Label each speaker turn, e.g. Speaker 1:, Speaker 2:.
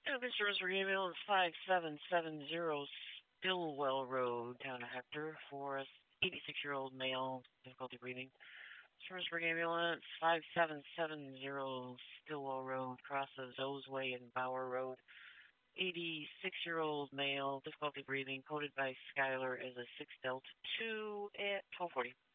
Speaker 1: Service for email is 5770 Stillwell Road, Town of Hector, for us. 86-year-old male, difficulty breathing. Service for ambulance 5770 Stillwell Road, crosses Ozway and Bauer Road. 86-year-old male, difficulty breathing, coded by Skylar as a 6 Delta 2 at 1240.